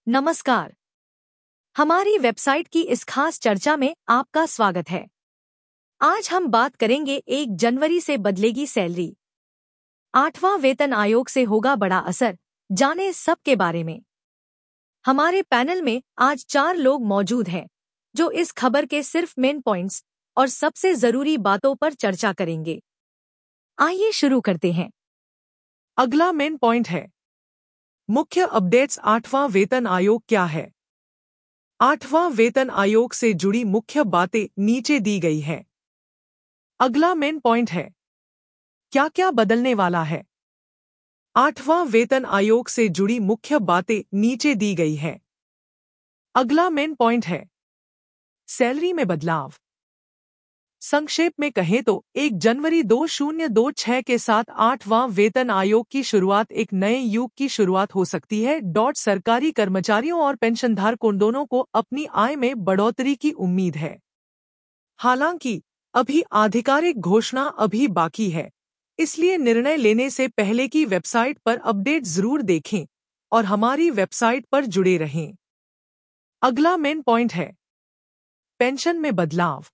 नमस्कार। हमारी वेबसाइट की इस खास चर्चा में आपका स्वागत है। आज हम बात करेंगे 1 जनवरी से बदलेगी सैलरी, 8वां वेतन आयोग से होगा बड़ा असर, जाने सब के बारे में। हमारे पैनल में आज 4 लोग मौजूद हैं जो इस खबर के सिर्फ मेन पॉइंट्स और सबसे जरूरी बातों पर चर्चा करेंगे। आइए शुरू करते हैं। अगला मेन पॉइंट है मुख्य अपडेट्स। 8वां वेतन आयोग क्या है? 8वां वेतन आयोग से जुड़ी मुख्य बातें नीचे दी गई हैं। अगला मेन पॉइंट है क्या क्या बदलने वाला है? 8वां वेतन आयोग से जुड़ी मुख्य बातें नीचे दी गई हैं। अगला मेन पॉइंट है सैलरी में बदलाव। संक्षेप में कहें तो 1 जनवरी 2026 के साथ 8वां वेतन आयोग की शुरुआत एक नए युग की शुरुआत हो सकती है। सरकारी कर्मचारियों और पेंशनधारकों दोनों को अपनी आय में बढ़ोतरी की उम्मीद है। हालांकि अभी आधिकारिक घोषणा अभी बाकी है, इसलिए निर्णय लेने से पहले की वेबसाइट पर अपडेट जरूर देखें और हमारी वेबसाइट पर जुड़े रहें। अगला मेन पॉइंट है पेंशन में बदलाव।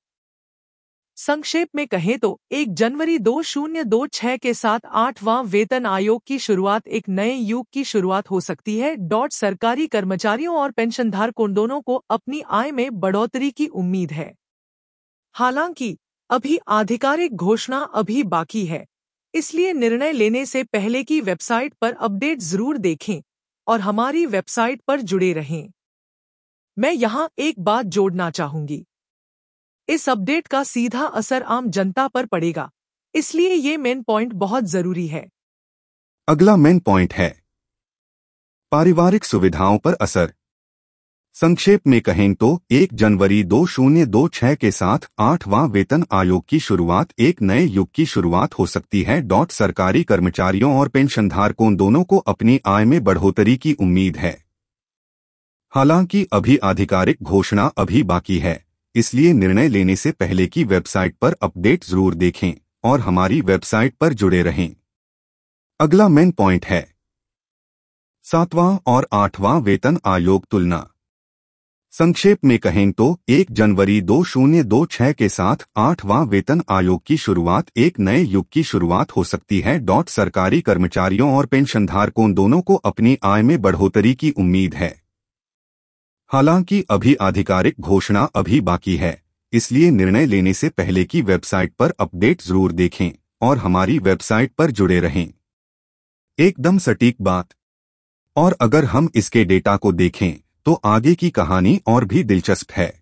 संक्षेप में कहें तो 1 जनवरी 2026 के साथ 8वां वेतन आयोग की शुरुआत एक नए युग की शुरुआत हो सकती है। सरकारी कर्मचारियों और पेंशनधारकों दोनों को अपनी आय में बढ़ोतरी की उम्मीद है। हालांकि अभी आधिकारिक घोषणा अभी बाकी है, इसलिए निर्णय लेने से पहले की वेबसाइट पर अपडेट जरूर देखें और हमारी वेबसाइट पर जुड़े रहें। मैं यहाँ एक बात जोड़ना चाहूंगी, इस अपडेट का सीधा असर आम जनता पर पड़ेगा, इसलिए ये मेन पॉइंट बहुत जरूरी है। अगला मेन पॉइंट है पारिवारिक सुविधाओं पर असर। संक्षेप में कहें तो 1 जनवरी 2026 के साथ 8वां वेतन आयोग की शुरुआत एक नए युग की शुरुआत हो सकती है। सरकारी कर्मचारियों और पेंशनधारकों दोनों को अपनी आय में बढ़ोतरी की उम्मीद है। हालांकि अभी आधिकारिक घोषणा अभी बाकी है, इसलिए निर्णय लेने से पहले की वेबसाइट पर अपडेट जरूर देखें और हमारी वेबसाइट पर जुड़े रहें। अगला मेन पॉइंट है 7वां और 8वां वेतन आयोग तुलना। संक्षेप में कहें तो 1 जनवरी 2026 के साथ 8वां वेतन आयोग की शुरुआत एक नए युग की शुरुआत हो सकती है। सरकारी कर्मचारियों और पेंशनधारकों दोनों को अपनी आय में बढ़ोतरी की उम्मीद है। हालांकि अभी आधिकारिक घोषणा अभी बाकी है, इसलिए निर्णय लेने से पहले की वेबसाइट पर अपडेट जरूर देखें और हमारी वेबसाइट पर जुड़े रहें। एकदम सटीक बात। और अगर हम इसके डेटा को देखें तो आगे की कहानी और भी दिलचस्प है।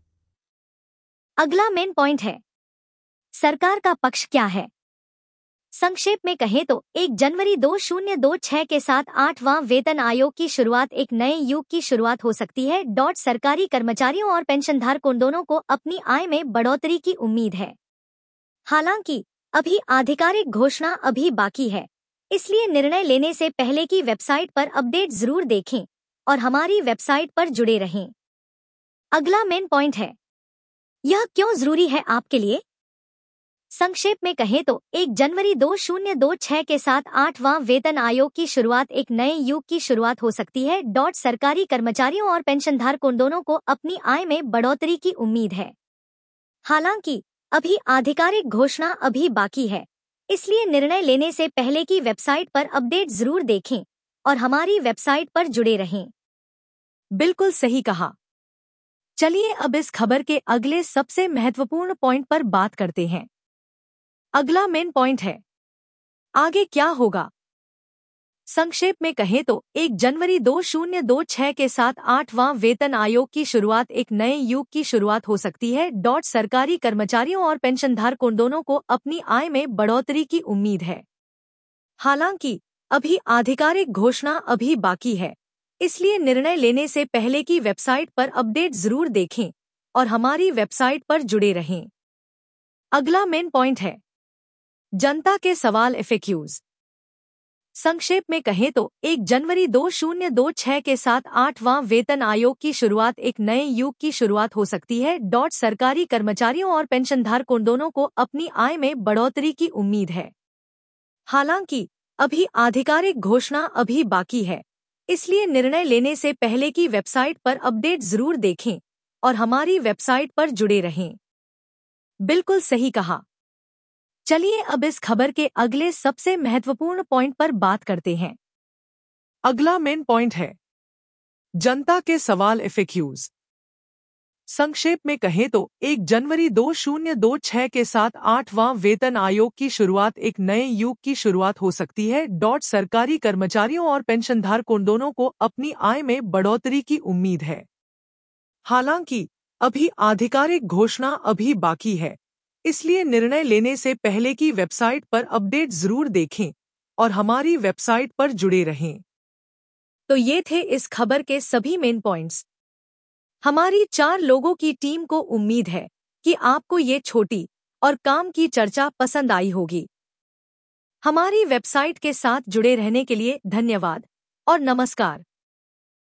अगला मेन पॉइंट है सरकार का पक्ष क्या है। संक्षेप में कहें तो 1 जनवरी 2026 के साथ 8वां वेतन आयोग की शुरुआत एक नए युग की शुरुआत हो सकती है। सरकारी कर्मचारियों और पेंशनधारकों दोनों को अपनी आय में बढ़ोतरी की उम्मीद है। हालांकि अभी आधिकारिक घोषणा अभी बाकी है, इसलिए निर्णय लेने से पहले की वेबसाइट पर अपडेट जरूर देखें और हमारी वेबसाइट पर जुड़े रहें। अगला मेन पॉइंट है यह क्यों जरूरी है आपके लिए। संक्षेप में कहें तो 1 जनवरी 2026 के साथ 8वां वेतन आयोग की शुरुआत एक नए युग की शुरुआत हो सकती है। सरकारी कर्मचारियों और पेंशनधारकों दोनों को अपनी आय में बढ़ोतरी की उम्मीद है। हालांकि अभी आधिकारिक घोषणा अभी बाकी है, इसलिए निर्णय लेने से पहले की वेबसाइट पर अपडेट जरूर देखें और हमारी वेबसाइट पर जुड़े रहें। बिल्कुल सही कहा। चलिए अब इस खबर के अगले सबसे महत्वपूर्ण पॉइंट पर बात करते हैं। अगला मेन पॉइंट है आगे क्या होगा। संक्षेप में कहें तो 1 जनवरी 2026 के साथ 8वां वेतन आयोग की शुरुआत एक नए युग की शुरुआत हो सकती है। सरकारी कर्मचारियों और पेंशनधारकों दोनों को अपनी आय में बढ़ोतरी की उम्मीद है। हालांकि अभी आधिकारिक घोषणा अभी बाकी है, इसलिए निर्णय लेने से पहले की वेबसाइट पर अपडेट जरूर देखें और हमारी वेबसाइट पर जुड़े रहें। अगला मेन पॉइंट है जनता के सवाल FAQs। संक्षेप में कहें तो 1 जनवरी 2026 के साथ 8वां वेतन आयोग की शुरुआत एक नए युग की शुरुआत हो सकती है। सरकारी कर्मचारियों और पेंशनधारकों दोनों को अपनी आय में बढ़ोतरी की उम्मीद है। हालांकि अभी आधिकारिक घोषणा अभी बाकी है, इसलिए निर्णय लेने से पहले की वेबसाइट पर अपडेट जरूर देखें और हमारी वेबसाइट पर जुड़े रहें। बिल्कुल सही कहा। चलिए अब इस खबर के अगले सबसे महत्वपूर्ण पॉइंट पर बात करते हैं। अगला मेन पॉइंट है जनता के सवाल FAQs। संक्षेप में कहें तो 1 जनवरी 2026 के साथ 8वां वेतन आयोग की शुरुआत एक नए युग की शुरुआत हो सकती है। सरकारी कर्मचारियों और पेंशनधारकों दोनों को अपनी आय में बढ़ोतरी की उम्मीद है। हालांकि अभी आधिकारिक घोषणा अभी बाकी है, इसलिए निर्णय लेने से पहले की वेबसाइट पर अपडेट जरूर देखें और हमारी वेबसाइट पर जुड़े रहें। तो ये थे इस खबर के सभी मेन पॉइंट्स। हमारी 4 लोगों की टीम को उम्मीद है कि आपको ये छोटी और काम की चर्चा पसंद आई होगी। हमारी वेबसाइट के साथ जुड़े रहने के लिए धन्यवाद और नमस्कार।